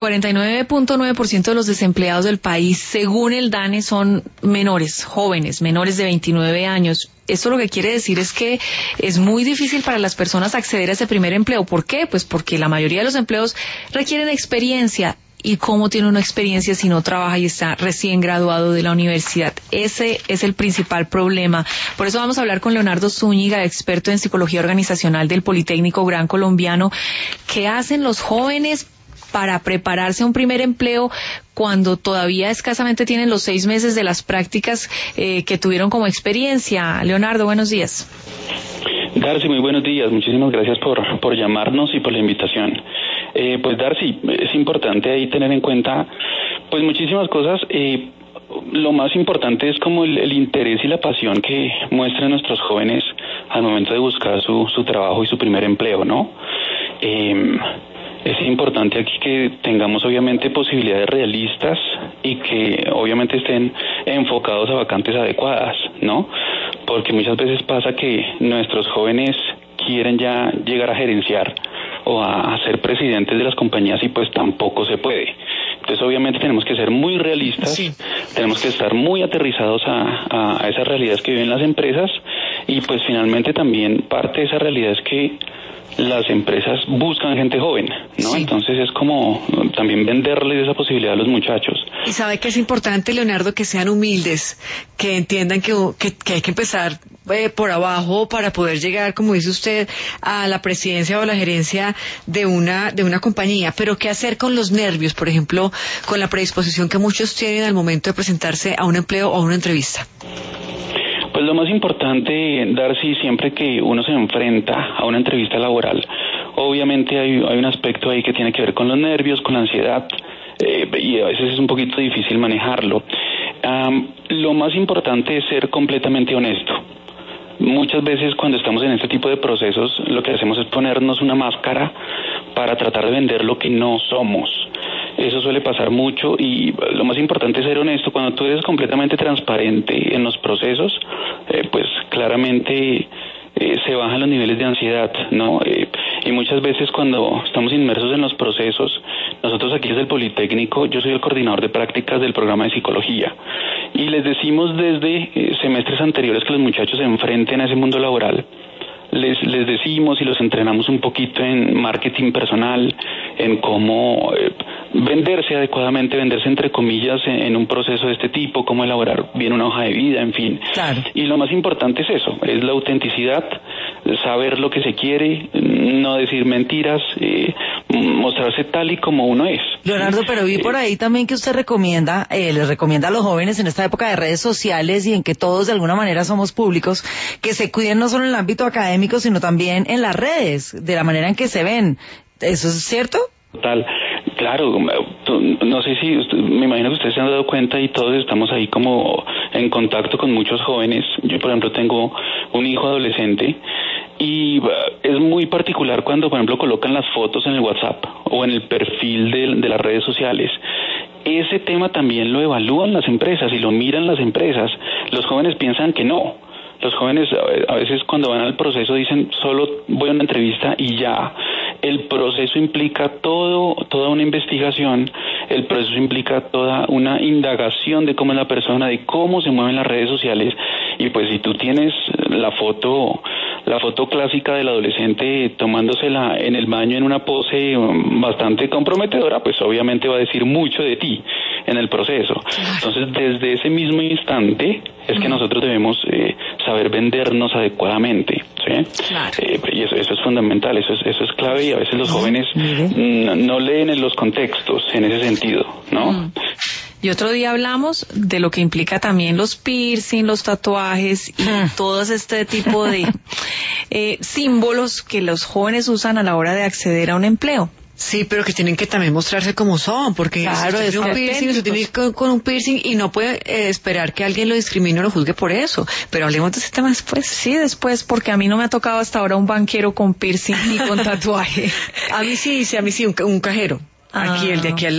49.9% de los desempleados del país, según el DANE, son menores, jóvenes, menores de 29 años. Esto lo que quiere decir es que es muy difícil para las personas acceder a ese primer empleo. ¿Por qué? Pues porque la mayoría de los empleos requieren experiencia. ¿Y cómo tiene una experiencia si no trabaja y está recién graduado de la universidad? Ese es el principal problema. Por eso vamos a hablar con Leonardo Zúñiga, experto en psicología organizacional del Politécnico Gran Colombiano. ¿Qué hacen los jóvenes para prepararse a un primer empleo cuando todavía escasamente tienen los 6 meses de las prácticas que tuvieron como experiencia? Leonardo, buenos días. Darcy, muy buenos días. Muchísimas gracias por llamarnos y por la invitación. Pues Darcy, es importante ahí tener en cuenta pues muchísimas cosas. Lo más importante es como el interés y la pasión que muestran nuestros jóvenes al momento de buscar su trabajo y su primer empleo, ¿no? Es importante aquí que tengamos obviamente posibilidades realistas y que obviamente estén enfocados a vacantes adecuadas, ¿no? Porque muchas veces pasa que nuestros jóvenes quieren ya llegar a gerenciar o a ser presidentes de las compañías y pues tampoco se puede. Entonces obviamente tenemos que ser muy realistas, sí. Tenemos que estar muy aterrizados a esas realidades que viven las empresas y pues finalmente también parte de esa realidad es que las empresas buscan gente joven, ¿no? Sí. Entonces es como también venderles esa posibilidad a los muchachos. Y sabe que es importante, Leonardo, que sean humildes, que entiendan que hay que empezar por abajo para poder llegar, como dice usted, a la presidencia o la gerencia de una compañía. Pero ¿qué hacer con los nervios, por ejemplo, con la predisposición que muchos tienen al momento de presentarse a un empleo o a una entrevista? Pues lo más importante, Darcy, siempre que uno se enfrenta a una entrevista laboral, obviamente hay un aspecto ahí que tiene que ver con los nervios, con la ansiedad, y a veces es un poquito difícil manejarlo. Lo más importante es ser completamente honesto. Muchas veces cuando estamos en este tipo de procesos, lo que hacemos es ponernos una máscara para tratar de vender lo que no somos. Eso suele pasar mucho y lo más importante es ser honesto. Cuando tú eres completamente transparente en los procesos, pues claramente se bajan los niveles de ansiedad, ¿no? Y muchas veces cuando estamos inmersos en los procesos, nosotros aquí desde el Politécnico, yo soy el coordinador de prácticas del programa de psicología y les decimos desde semestres anteriores que los muchachos se enfrenten a ese mundo laboral. Les decimos y los entrenamos un poquito en marketing personal, en cómo venderse adecuadamente, venderse entre comillas en un proceso de este tipo, cómo elaborar bien una hoja de vida, en fin. Claro. Y lo más importante es eso, es la autenticidad, saber lo que se quiere, no decir mentiras, mostrarse tal y como uno es. Leonardo, pero vi por ahí también que usted les recomienda a los jóvenes en esta época de redes sociales y en que todos de alguna manera somos públicos, que se cuiden no solo en el ámbito académico, sino también en las redes, de la manera en que se ven. ¿Eso es cierto? Total. Claro, no sé si, me imagino que ustedes se han dado cuenta y todos estamos ahí como en contacto con muchos jóvenes. Yo, por ejemplo, tengo un hijo adolescente y es muy particular cuando, por ejemplo, colocan las fotos en el WhatsApp o en el perfil de las redes sociales. Ese tema también lo evalúan las empresas y lo miran las empresas. Los jóvenes piensan que no. Los jóvenes a veces cuando van al proceso dicen solo voy a una entrevista y ya. El proceso implica toda una investigación, el proceso implica toda una indagación de cómo es la persona, de cómo se mueven las redes sociales y pues si tú tienes la foto clásica del adolescente tomándosela en el baño en una pose bastante comprometedora, pues obviamente va a decir mucho de ti en el proceso. Entonces desde ese mismo instante es que nosotros debemos saber vendernos adecuadamente, ¿sí? Claro. Y eso es fundamental, eso es clave y a veces los jóvenes no leen en los contextos en ese sentido, ¿no? Y otro día hablamos de lo que implica también los piercing, los tatuajes y todo este tipo de símbolos que los jóvenes usan a la hora de acceder a un empleo. Sí, pero que tienen que también mostrarse como son, porque claro, si tiene un piercing, si tiene con un piercing y no puede esperar que alguien lo discrimine o lo juzgue por eso. Pero hablemos de ese tema después. Sí, después, porque a mí no me ha tocado hasta ahora un banquero con piercing ni con tatuaje. A mí sí, un cajero. Aquí, el de aquí al lado.